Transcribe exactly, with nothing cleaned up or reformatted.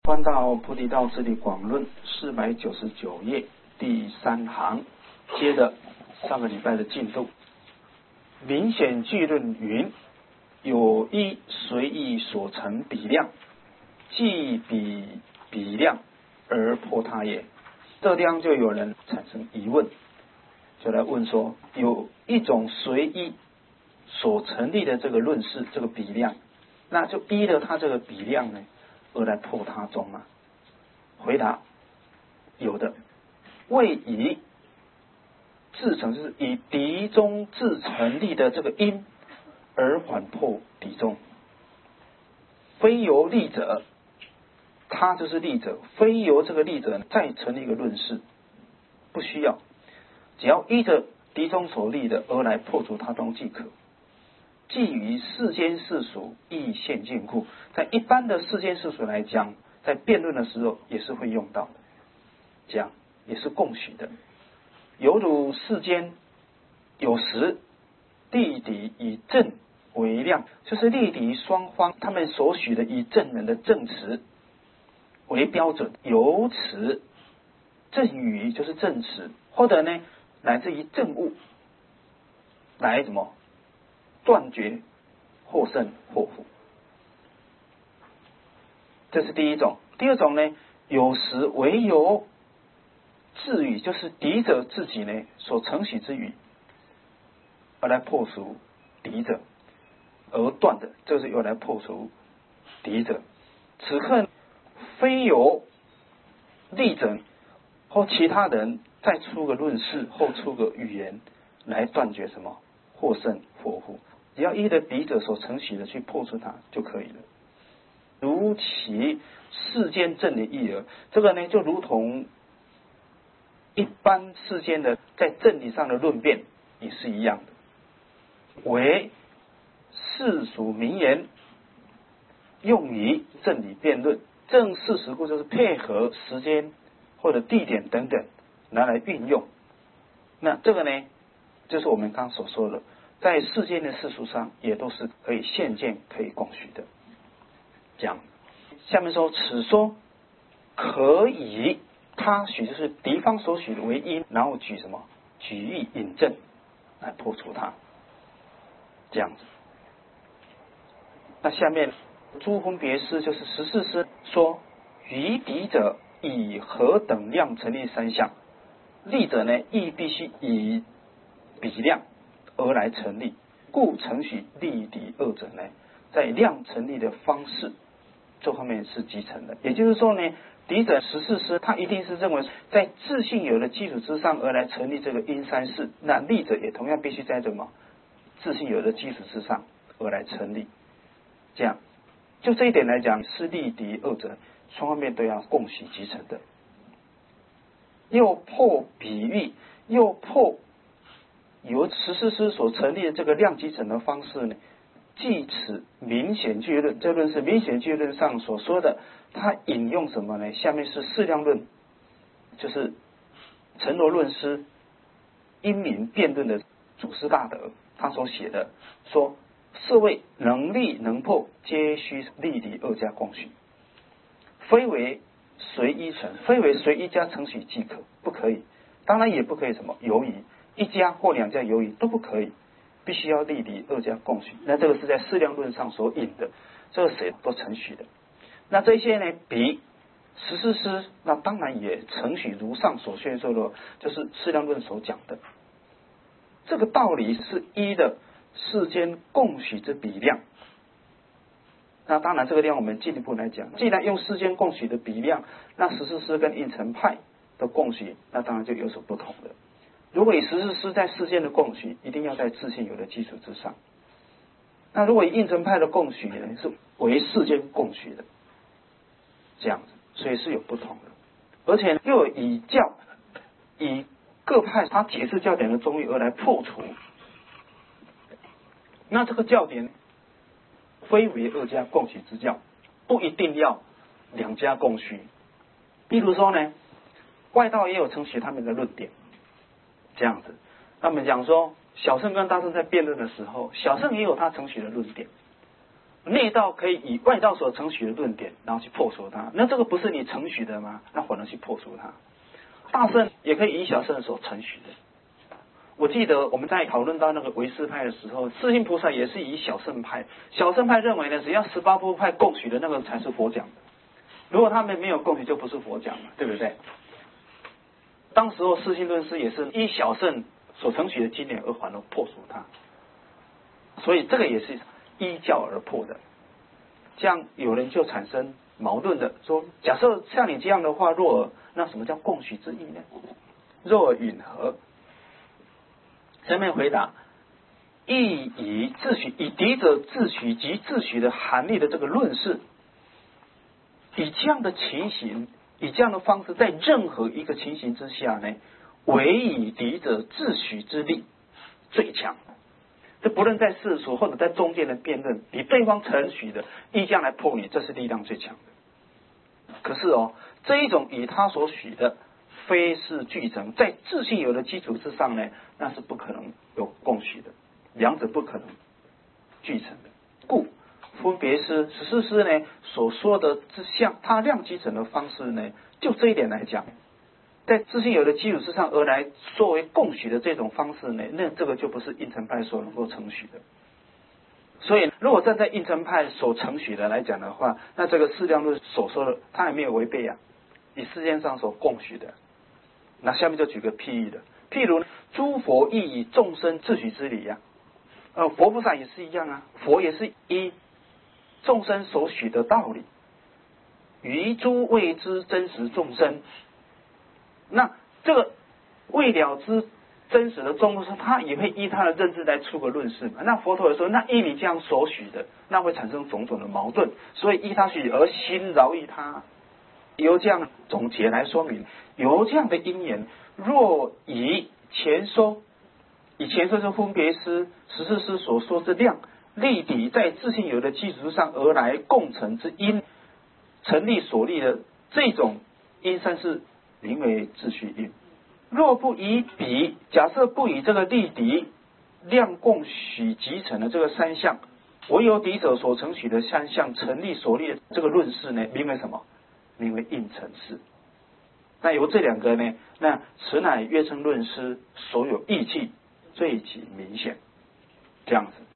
翻到《菩提道次第广论》四百九十九页第三行，接着上个礼拜的进度。明显句论云：有一随意所成比量，即比比量而破他也。这地方就有人产生疑问，就来问说，有一种随意所成立的这个论事，这个比量，那就依了它这个比量呢而来破他中吗？回答：有的。为以自成，就是以敌中自成立的这个因而缓破敌中，非由立者，他就是立者，非由这个立者再成立一个论事，不需要，只要依着敌中所立的而来破除他中即可。即于世间世俗亦现尽故，在一般的世间世俗来讲，在辩论的时候也是会用到的，这样也是共许的。犹如世间有时立敌以正为量，就是立敌双方他们所许的以正人的正词为标准，由此正语就是正词，或者呢乃至于正物来怎么断绝或胜或负，这是第一种。第二种呢，有时唯由自语，就是敌者自己呢所承许之语而来破除敌者而断的，这是用来破除敌者。此刻非由立者或其他人再出个论事或出个语言来断绝什么或胜或负，只要依着敌者所承许的去破除它就可以了。如其世间正理义耳，这个呢就如同一般世间的在正理上的论辩也是一样的，为世俗名言，用于正理辩论。正事实故就是配合时间或者地点等等拿来运用。那这个呢就是我们刚刚所说的，在世间的世俗上也都是可以现见可以共许的。这样下面说，此说可以他许，就是敌方所许的为因，然后举什么举义引证来破除它，这样子。那下面诸分别师就是十四师说，于敌者以何等量成立三项，立者呢亦必须以比量而来成立，故承许立敌二者呢在量成立的方式这方面是集成的。也就是说呢，敌者十四师他一定是认为在自性有的基础之上而来成立这个因三世，那立者也同样必须在什么自性有的基础之上而来成立。这样就这一点来讲，是立敌二者双方面都要共许集成的。又破比喻，又破由十四师所成立的这个量集成的方式呢，即此明显句论，这论是明显句论上所说的，他引用什么呢？下面是释量论，就是陈罗论师因明辩论的祖师大德他所写的，说是谓能立能破，皆须立敌二家共许，非为随一成，非为随一家承许即可，不可以。当然也不可以什么犹疑，一家或两家犹疑都不可以，必须要立敌二家共许。那这个是在释量论上所引的，这个谁都承许的。那这些呢，比十四师那当然也承许如上所宣说的，就是释量论所讲的。这个道理是依的世间共许之比量。那当然这个地方我们进一步来讲，既然用世间共许的比量，那十四师跟应成派的共许那当然就有所不同了。如果以十四师在世间的共许一定要在自性有的基础之上，那如果以应成派的共许呢是为世间共许的，这样子，所以是有不同的。而且又以教以各派他解释教典的中义而来破除，那这个教典非为二家共许之教，不一定要两家共许。比如说呢，外道也有承许他们的论点，这样子。他们讲说，小乘跟大乘在辩论的时候，小乘也有他承许的论点， 内道可以以外道所承许的论点，然后去破除它，那这个不是你承许的吗？那反而去破除它。大圣也可以以小圣所承许的。我记得我们在讨论到那个唯识派的时候，世亲菩萨也是以小圣派，小圣派认为呢，只要十八部派共许的那个才是佛讲的，如果他们没有共许，就不是佛讲了，对不对？当时候世亲论师也是依小圣所承许的经典而反而破除它，所以这个也是依教而破的。这样有人就产生矛盾的说，假设像你这样的话，若尔，那什么叫共许之意呢？若尔允何？前面回答，亦以自许，以敌者自许及自许的含义的这个论事，以这样的情形，以这样的方式，在任何一个情形之下呢，唯以敌者自许之力最强。这不论在世俗或者在中间的辩论，以对方承许的意象来破你，这是力量最强的。可是哦，这一种以他所许的非是俱成，在自信有的基础之上呢，那是不可能有共许的，两者不可能俱成的。故分别师十四师呢所说的之相他量基成的方式呢，就这一点来讲，在自信有的基础之上而来作为共许的这种方式呢，那这个就不是应成派所能够承许的。所以如果站在应成派所承许的来讲的话，那这个释量论所说的他也没有违背啊，以世间上所共许的。那下面就举个譬喻的，譬如诸佛亦以众生自许之理呀、啊，呃，佛菩萨也是一样啊，佛也是依众生所许的道理，于诸未知真实众生。那这个未了知真实的众生，他也会依他的认知来出个论事嘛。那佛陀也说，那依你这样所许的，那会产生种种的矛盾，所以依他许而心饶益他。由这样总结来说明，由这样的因缘，若以前说，以前说是分别师十四师所说之量，立抵在自信有的基础上而来共成之因，成立所立的这种因善是名为自序因。若不以彼，假设不以这个立敌量共许集成的这个三项，唯有敌者所承许的三项成立所立的这个论事呢，名为什么？名为应成事。那由这两个呢，那此乃约称论师所有义气最其明显，这样子。